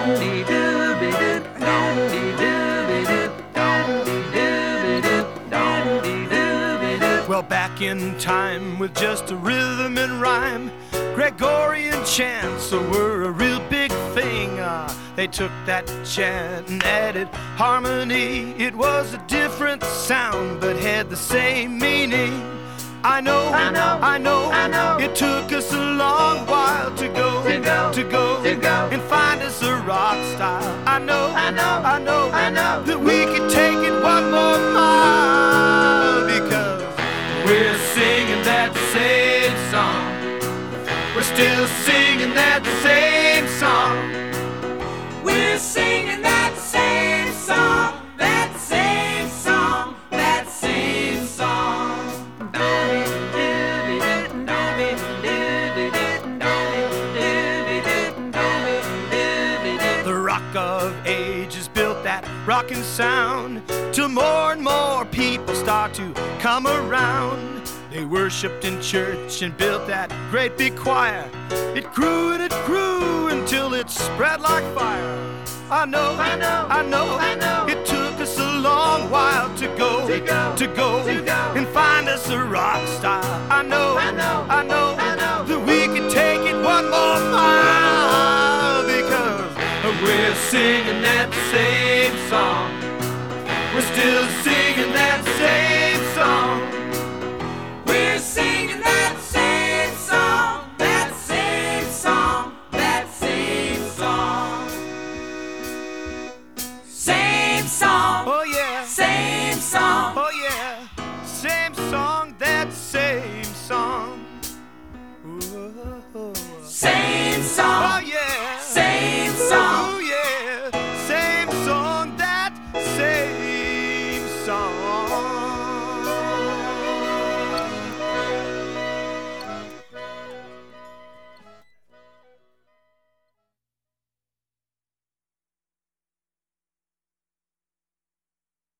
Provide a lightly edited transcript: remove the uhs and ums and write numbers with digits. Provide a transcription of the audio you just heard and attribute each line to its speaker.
Speaker 1: Well, back in time with just a rhythm and rhyme, Gregorian chants were a real big thing. They took that chant and added harmony. It was a different sound but had the same meaning. I know, it took us a long while to go and find us a rock style. I know that we could take it one more mile, because we're singing that same song. We're still singing that same song.
Speaker 2: We're singing that same song, that same song, that same song.
Speaker 1: The Rock of Ages built that rockin' sound till more and more people start to come around. They worshipped in church and built that great big choir. It grew and it grew until it spread like fire. I know, it took us a long while to go and find us a rock style. I know that we can take it one more mile, because we're singing that same song. We're still singing that same song.
Speaker 2: We're singing that same song, that same song, that same song. Same song,
Speaker 1: Oh yeah,
Speaker 2: same song.
Speaker 1: oh yeah, same song, that same song. Ooh.
Speaker 2: Same song,
Speaker 1: Oh yeah,
Speaker 2: same song.
Speaker 1: oh yeah, same song, that same song.